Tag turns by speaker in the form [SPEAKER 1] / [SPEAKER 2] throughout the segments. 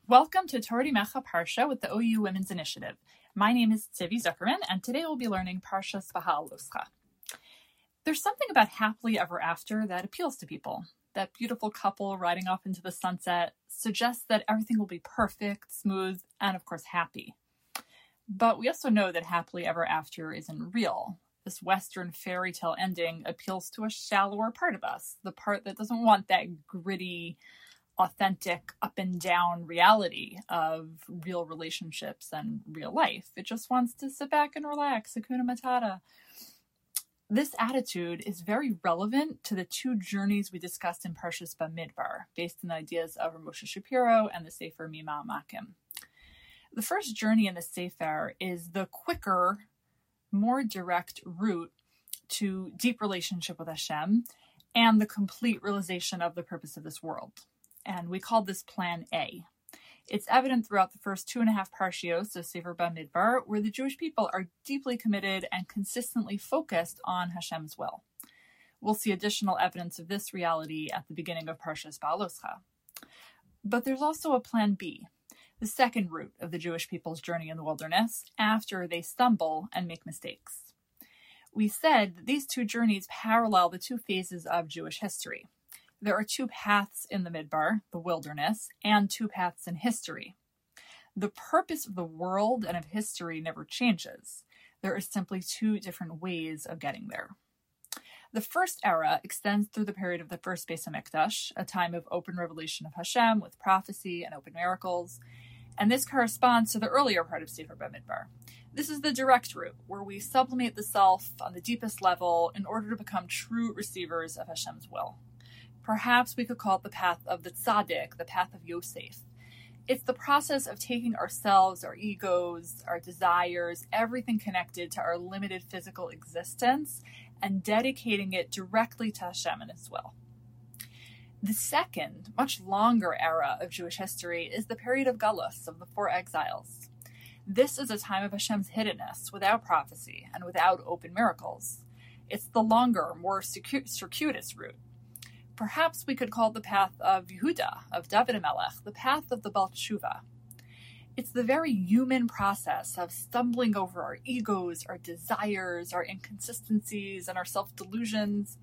[SPEAKER 1] Welcome to Torah Mecha Parsha with the OU Women's Initiative. My name is Tzivi Zuckerman, and today we'll be learning Parshas Beha'aloscha. There's something about happily ever after that appeals to people. That beautiful couple riding off into the sunset suggests that everything will be perfect, smooth, and of course happy. But we also know that happily ever after isn't real. This Western fairy tale ending appeals to a shallower part of us, the part that doesn't want that gritty, authentic up and down reality of real relationships and real life. It just wants to sit back and relax, Hakuna Matata. This attitude is very relevant to the two journeys we discussed in Parshas Bamidbar, based on the ideas of Moshe Shapiro and the Sefer Mima Amakim. The first journey in the Sefer is the quicker, more direct route to deep relationship with Hashem and the complete realization of the purpose of this world. And we called this Plan A. It's evident throughout the first 2.5 parshios of Sefer Bamidbar, where the Jewish people are deeply committed and consistently focused on Hashem's will. We'll see additional evidence of this reality at the beginning of Parshas Beha'aloscha. But there's also a Plan B, the second route of the Jewish people's journey in the wilderness, after they stumble and make mistakes. We said that these two journeys parallel the two phases of Jewish history. There are two paths in the Midbar, the wilderness, and two paths in history. The purpose of the world and of history never changes. There are simply two different ways of getting there. The first era extends through the period of the first Beis HaMikdash, a time of open revelation of Hashem with prophecy and open miracles, and this corresponds to the earlier part of Sefer Bamidbar. This is the direct route, where we sublimate the self on the deepest level in order to become true receivers of Hashem's will. Perhaps we could call it the path of the tzaddik, the path of Yosef. It's the process of taking ourselves, our egos, our desires, everything connected to our limited physical existence, and dedicating it directly to Hashem and His will. The second, much longer era of Jewish history is the period of Galus, of the 4 exiles. This is a time of Hashem's hiddenness, without prophecy and without open miracles. It's the longer, more circuitous route. Perhaps we could call it the path of Yehuda, of David HaMelech, the path of the Baal Tshuva. It's the very human process of stumbling over our egos, our desires, our inconsistencies, and our self-delusions.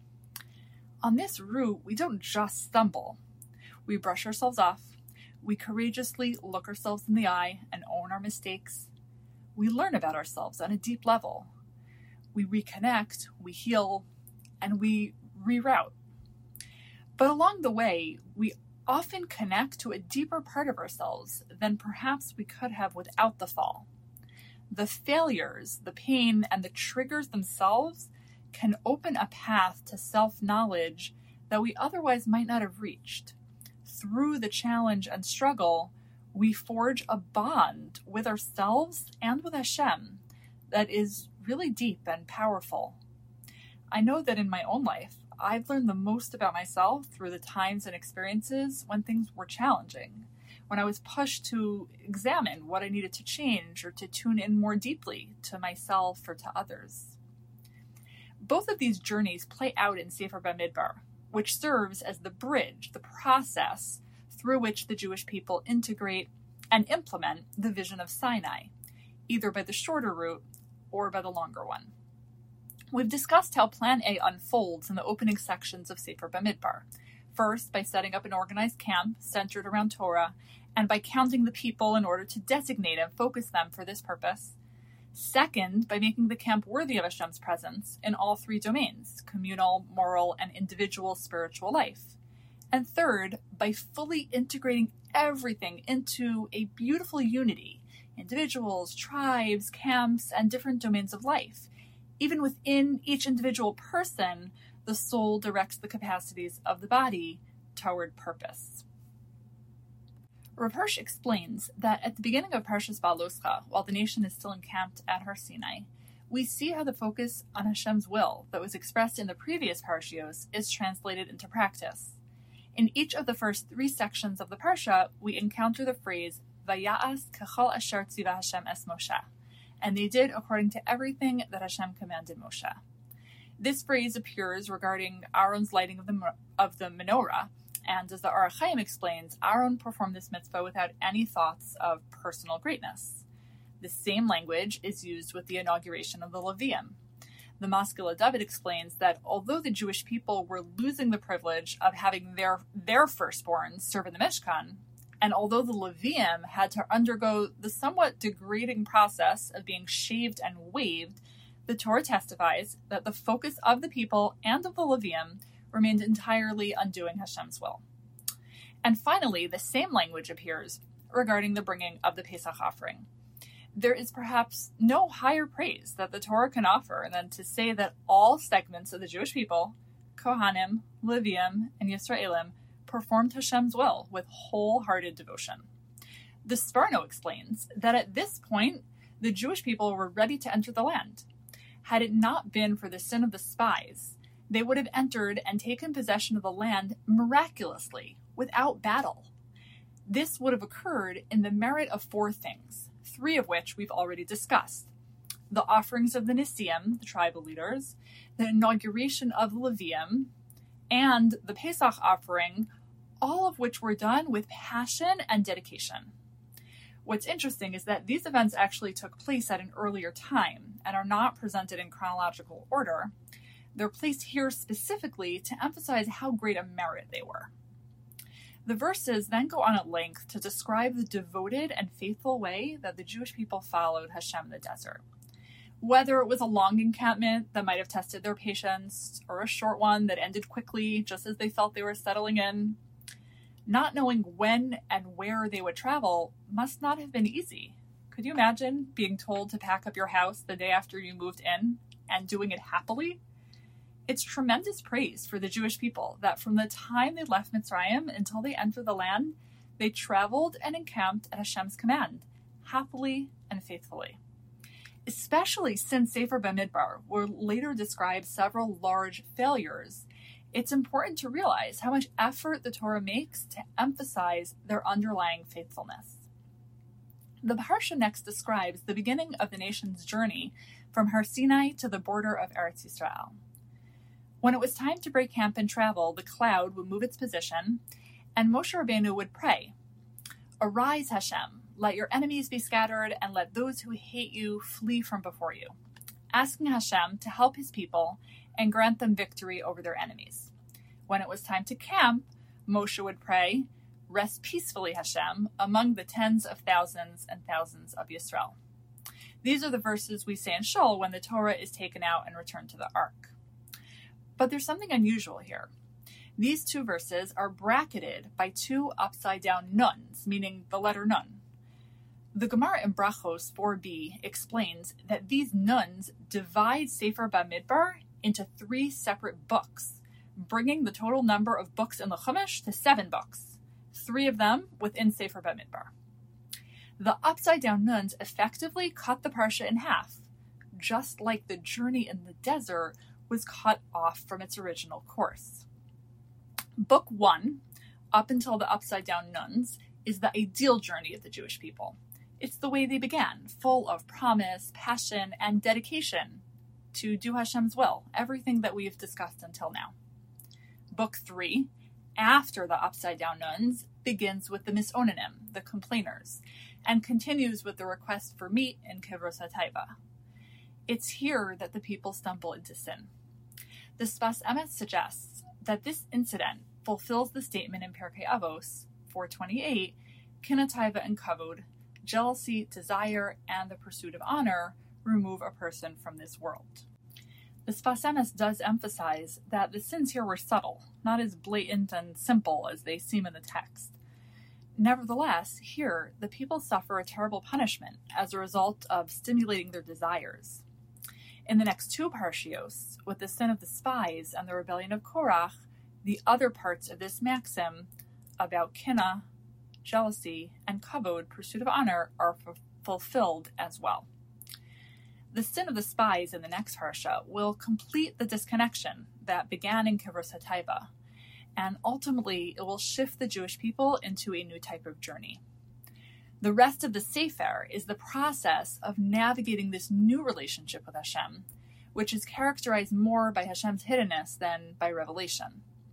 [SPEAKER 1] On this route, we don't just stumble. We brush ourselves off. We courageously look ourselves in the eye and own our mistakes. We learn about ourselves on a deep level. We reconnect, we heal, and we reroute. But along the way, we often connect to a deeper part of ourselves than perhaps we could have without the fall. The failures, the pain, and the triggers themselves can open a path to self-knowledge that we otherwise might not have reached. Through the challenge and struggle, we forge a bond with ourselves and with Hashem that is really deep and powerful. I know that in my own life, I've learned the most about myself through the times and experiences when things were challenging, when I was pushed to examine what I needed to change or to tune in more deeply to myself or to others. Both of these journeys play out in Sefer Bamidbar, which serves as the bridge, the process through which the Jewish people integrate and implement the vision of Sinai, either by the shorter route or by the longer one. We've discussed how Plan A unfolds in the opening sections of Sefer Bamidbar. First, by setting up an organized camp centered around Torah, and by counting the people in order to designate and focus them for this purpose. Second, by making the camp worthy of Hashem's presence in all 3 domains, communal, moral, and individual spiritual life. And third, by fully integrating everything into a beautiful unity, individuals, tribes, camps, and different domains of life. Even within each individual person, the soul directs the capacities of the body toward purpose. Rav Hirsch explains that at the beginning of Parshas Beha'aloscha, while the nation is still encamped at Har Sinai, we see how the focus on Hashem's will that was expressed in the previous parshios is translated into practice. In each of the first 3 sections of the parsha, we encounter the phrase "Vaya'as kechol asher tziva Hashem es Moshe," and they did according to everything that Hashem commanded Moshe. This phrase appears regarding Aaron's lighting of the menorah And as the Or HaChaim explains, Aaron performed this mitzvah without any thoughts of personal greatness. The same language is used with the inauguration of the Levium. The Maskil David explains that although the Jewish people were losing the privilege of having their firstborns serve in the Mishkan, and although the Levium had to undergo the somewhat degrading process of being shaved and waved, the Torah testifies that the focus of the people and of the Levium remained entirely on doing Hashem's will. And finally, the same language appears regarding the bringing of the Pesach offering. There is perhaps no higher praise that the Torah can offer than to say that all segments of the Jewish people, Kohanim, Levium, and Yisraelim, performed Hashem's will with wholehearted devotion. The Sforno explains that at this point, the Jewish people were ready to enter the land. Had it not been for the sin of the spies, they would have entered and taken possession of the land miraculously, without battle. This would have occurred in the merit of 4 things, 3 of which we've already discussed. The offerings of the Nisiim, the tribal leaders, the inauguration of Levium, and the Pesach offering, all of which were done with passion and dedication. What's interesting is that these events actually took place at an earlier time and are not presented in chronological order. They're placed here specifically to emphasize how great a merit they were. The verses then go on at length to describe the devoted and faithful way that the Jewish people followed Hashem in the desert. Whether it was a long encampment that might have tested their patience, or a short one that ended quickly just as they felt they were settling in, not knowing when and where they would travel must not have been easy. Could you imagine being told to pack up your house the day after you moved in and doing it happily? It's tremendous praise for the Jewish people that from the time they left Mitzrayim until they entered the land, they traveled and encamped at Hashem's command, happily and faithfully. Especially since Sefer Bamidbar will later describe several large failures, it's important to realize how much effort the Torah makes to emphasize their underlying faithfulness. The Parsha next describes the beginning of the nation's journey from Har Sinai to the border of Eretz Yisrael. When it was time to break camp and travel, the cloud would move its position, and Moshe Rabbeinu would pray, "Arise, Hashem, let your enemies be scattered, and let those who hate you flee from before you," asking Hashem to help his people and grant them victory over their enemies. When it was time to camp, Moshe would pray, "Rest peacefully, Hashem, among the tens of thousands and thousands of Yisrael." These are the verses we say in Shul when the Torah is taken out and returned to the Ark. But there's something unusual here. These 2 verses are bracketed by 2 upside-down nuns, meaning the letter nun. The Gemara in Brachos 4b explains that these nuns divide Sefer Bamidbar into 3 separate books, bringing the total number of books in the Chumash to 7 books, 3 of them within Sefer Bamidbar. The upside-down nuns effectively cut the Parsha in half, just like the journey in the desert was cut off from its original course. Book 1, up until the upside-down nuns, is the ideal journey of the Jewish people. It's the way they began, full of promise, passion, and dedication to do Hashem's will, everything that we've discussed until now. Book 3, after the upside-down nuns, begins with the Misonanim, the complainers, and continues with the request for meat in Kivros HaTaiva. It's here that the people stumble into sin. The Sfas Emes suggests that this incident fulfills the statement in Pirkei Avos 4:28, Kinat Taiva and Kavod, jealousy, desire, and the pursuit of honor remove a person from this world. The Sfas Emes does emphasize that the sins here were subtle, not as blatant and simple as they seem in the text. Nevertheless, here, the people suffer a terrible punishment as a result of stimulating their desires. In the next 2 parshios, with the sin of the spies and the rebellion of Korach, the other parts of this maxim about kinah, jealousy, and kavod, pursuit of honor, are fulfilled as well. The sin of the spies in the next parsha will complete the disconnection that began in Kivros HaTaiva, and ultimately it will shift the Jewish people into a new type of journey. The rest of the Sefer is the process of navigating this new relationship with Hashem, which is characterized more by Hashem's hiddenness than by revelation.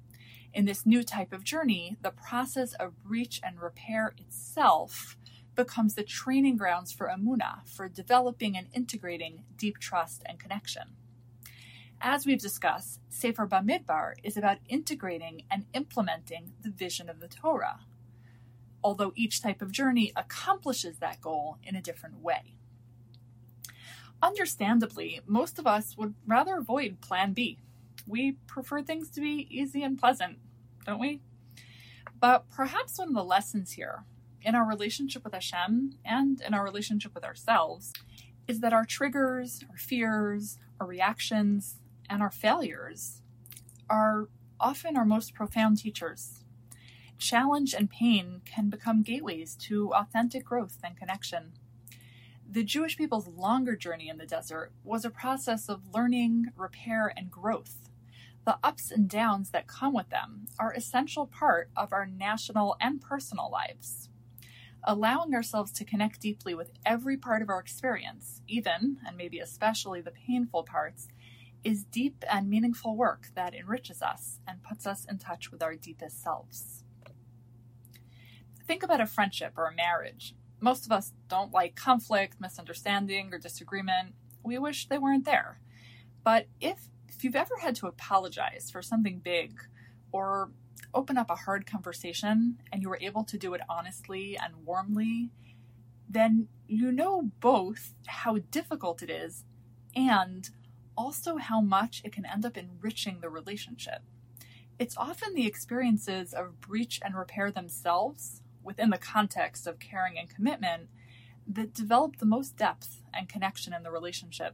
[SPEAKER 1] In this new type of journey, the process of breach and repair itself becomes the training grounds for Emunah, for developing and integrating deep trust and connection. As we've discussed, Sefer Bamidbar is about integrating and implementing the vision of the Torah, although each type of journey accomplishes that goal in a different way. Understandably, most of us would rather avoid Plan B. We prefer things to be easy and pleasant, don't we? But perhaps one of the lessons here, in our relationship with Hashem and in our relationship with ourselves, is that our triggers, our fears, our reactions, and our failures are often our most profound teachers. Challenge and pain can become gateways to authentic growth and connection. The Jewish people's longer journey in the desert was a process of learning, repair, and growth. The ups and downs that come with them are an essential part of our national and personal lives. Allowing ourselves to connect deeply with every part of our experience, even, and maybe especially the painful parts, is deep and meaningful work that enriches us and puts us in touch with our deepest selves. Think about a friendship or a marriage. Most of us don't like conflict, misunderstanding, or disagreement. We wish they weren't there. But if you've ever had to apologize for something big or open up a hard conversation and you were able to do it honestly and warmly, then you know both how difficult it is and also how much it can end up enriching the relationship. It's often the experiences of breach and repair themselves, within the context of caring and commitment, that develop the most depth and connection in the relationship.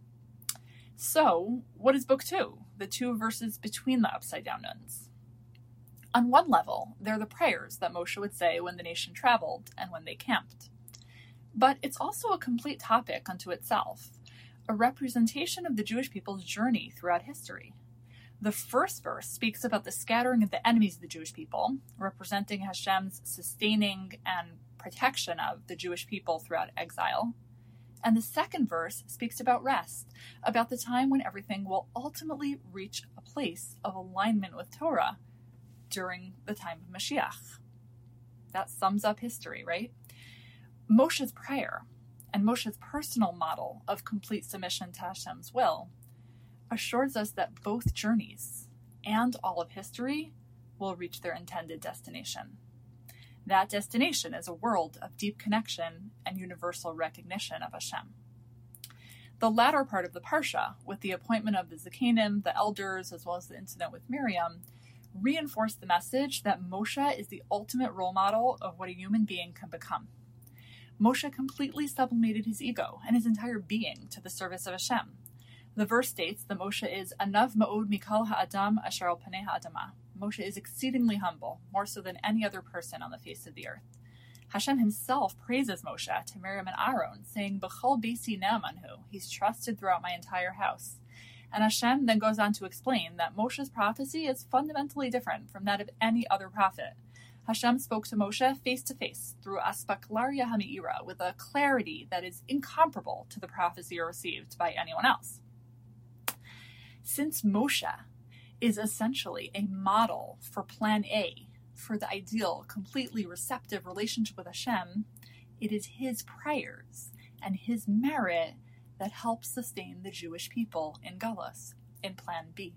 [SPEAKER 1] So, what is Book 2? The two verses between the upside down nuns. On one level, they're the prayers that Moshe would say when the nation traveled and when they camped. But it's also a complete topic unto itself, a representation of the Jewish people's journey throughout history. The first verse speaks about the scattering of the enemies of the Jewish people, representing Hashem's sustaining and protection of the Jewish people throughout exile. And the second verse speaks about rest, about the time when everything will ultimately reach a place of alignment with Torah during the time of Mashiach. That sums up history, right? Moshe's prayer and Moshe's personal model of complete submission to Hashem's will assures us that both journeys and all of history will reach their intended destination. That destination is a world of deep connection and universal recognition of Hashem. The latter part of the Parsha, with the appointment of the Zakanim, the elders, as well as the incident with Miriam, reinforced the message that Moshe is the ultimate role model of what a human being can become. Moshe completely sublimated his ego and his entire being to the service of Hashem. The verse states that Moshe is Anav Ma'od Mikal Ha'adam Asher al Panei Ha'adama. Moshe is exceedingly humble, more so than any other person on the face of the earth. Hashem himself praises Moshe to Miriam and Aaron, saying, B'chol beisi ne'amanhu, he's trusted throughout my entire house. And Hashem then goes on to explain that Moshe's prophecy is fundamentally different from that of any other prophet. Hashem spoke to Moshe face to face through Aspaklaria Hami'ira with a clarity that is incomparable to the prophecy received by anyone else. Since Moshe is essentially a model for Plan A, for the ideal, completely receptive relationship with Hashem, it is his prayers and his merit that help sustain the Jewish people in Galus, in Plan B.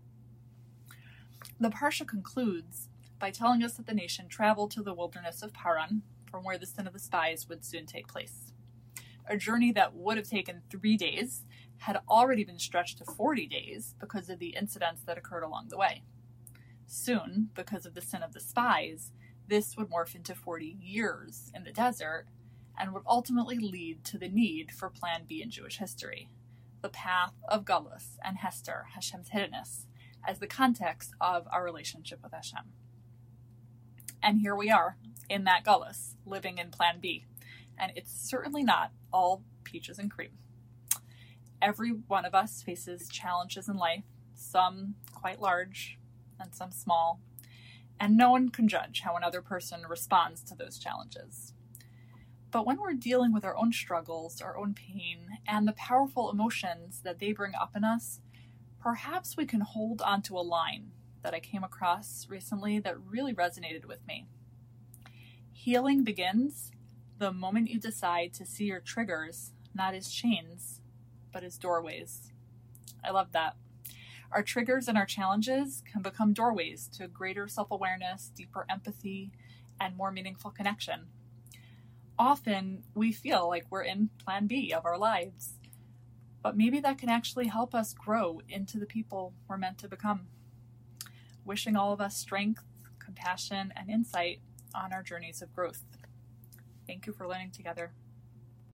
[SPEAKER 1] The Parsha concludes by telling us that the nation traveled to the wilderness of Paran, from where the sin of the spies would soon take place. A journey that would have taken 3 days had already been stretched to 40 days because of the incidents that occurred along the way. Soon, because of the sin of the spies, this would morph into 40 years in the desert and would ultimately lead to the need for Plan B in Jewish history, the path of Galus and Hester, Hashem's hiddenness, as the context of our relationship with Hashem. And here we are, in that Galus, living in Plan B, and it's certainly not all peaches and cream. Every one of us faces challenges in life, some quite large and some small, and no one can judge how another person responds to those challenges. But when we're dealing with our own struggles, our own pain, and the powerful emotions that they bring up in us, perhaps we can hold onto a line that I came across recently that really resonated with me. Healing begins the moment you decide to see your triggers not as chains, but as doorways. I love that. Our triggers and our challenges can become doorways to greater self-awareness, deeper empathy, and more meaningful connection. Often we feel like we're in plan B of our lives, but maybe that can actually help us grow into the people we're meant to become. Wishing all of us strength, compassion, and insight on our journeys of growth. Thank you for learning together.